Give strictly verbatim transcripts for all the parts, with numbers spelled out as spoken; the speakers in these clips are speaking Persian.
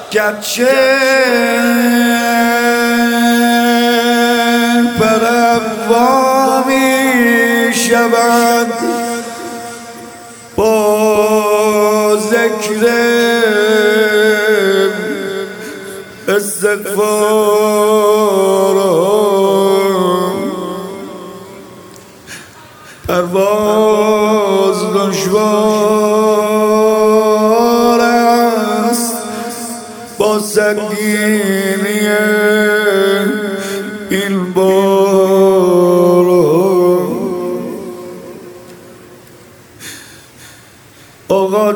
گرچه پروا می شود با ذکر استغفار، پرواز دشوار است با سنگینی این بار. آقا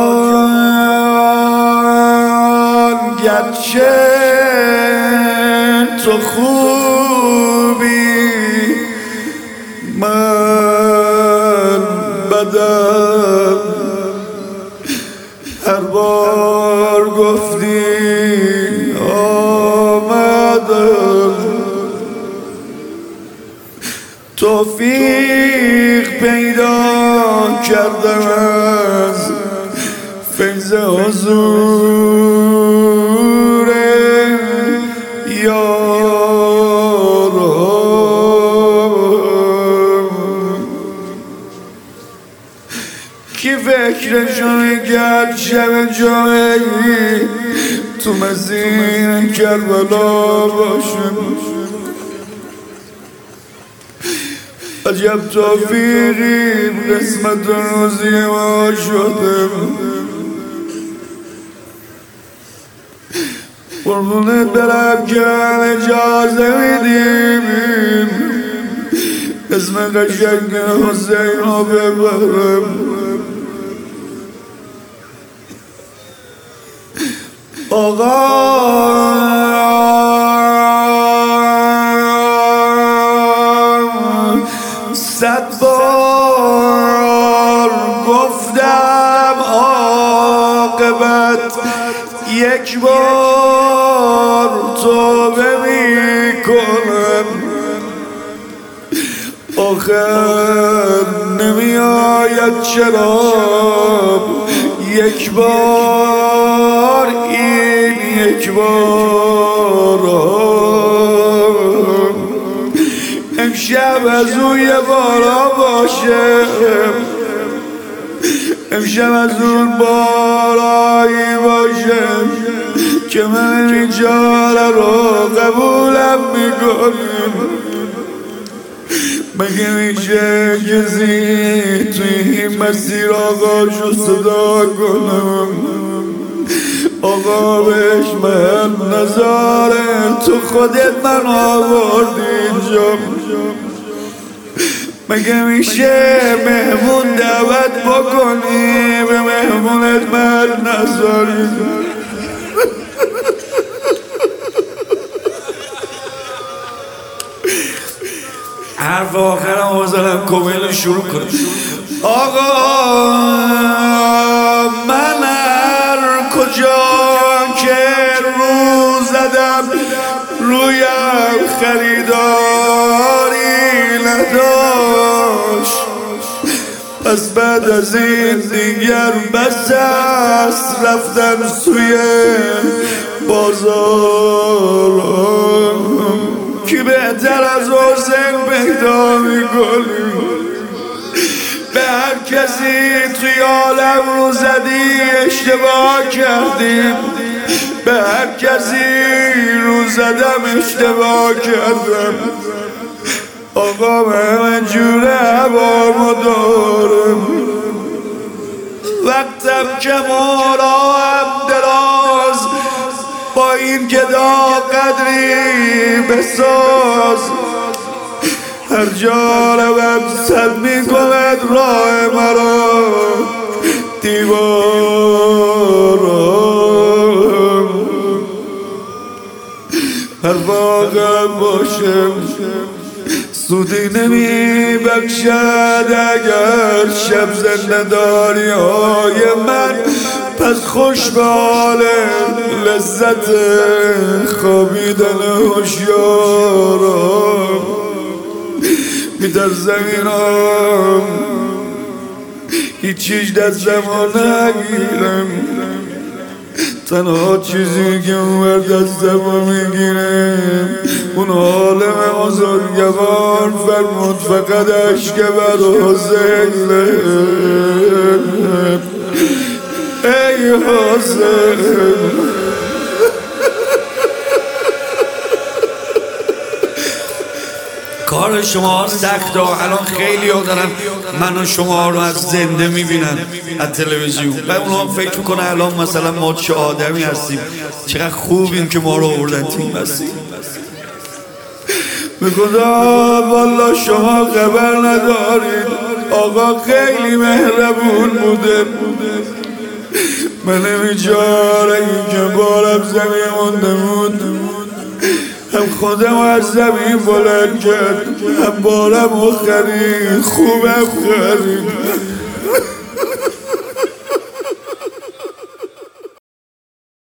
جان گرچه تو خوبی من بدم، هر بار گفتی آمدم، توفیق پیدا کردم از فیض حضور یارم. کی فکر جای گرد شب جایی تو مسیر کربلا باشم، عجب توفیقی قسمت روزی ما شدم. قربونت برم که اجازه میدیم اسم قشنگ حسین رو ببرم. آقا صد بار گفتم عاقبت یک بار توبه می کنم، آخر نمی آید چرا یک بار این یک بار. امشب از اون یه بارا باشه، امشب از اون بارایی باشه که من این جاره رو قبولم میکنم. مگه میشه کسی توی این مسیر آقاشو صدا کنم؟ آقا بهش من نظاره، تو خودت من آوردی اینجا. مگه میشه مهمون دعوت بکنی به مهمونت من نذاری؟ حرف آخرم حوصله‌ام کمیل شروع کنم. آقا من هر کجا که رو زدم رویم خریداری نداشت، پس بعد از این دیگر بس است رفتن سوی بازار. کی بهتر از حسین پیدا میکنی؟ به هر کسی توی عالم رو زدی اشتباه کردیم، به هر کسی رو زدم اشتباه کردم. آقا من جوره هوامو دارم، وقتم که موراهم دراز، با این که دا قدری بساز. هر جا روم سد می کند راه مرا دیوارم. هر واقعم باشم سودی نمی بخشد اگر شب زندداری های من، پس خوش به حال لذت خوابیدن هوشیارم. میترسم اینم هیچیش دستم رو نگیرم، تنها چیزی که اون دستمو میگیره اون عالم آزادگوار فرمود فقط عشق بر حسین. ای حسین کار شما سخته. الان خیلی ها دارن من و شما رو از زنده میبینن از تلویزیون و اونا فکر میکنن الان مثلا ما چه آدمی هستیم، چقدر خوبیم که ما رو آوردن تیم هستیم. میگودا والا شما خبر ندارید آقا خیلی مهربون بوده. من نمیچاره این که بارم زمین مونده بود، هم خودم از زمین بلند کرد، هم بارم رو خرید، خوبم خرید.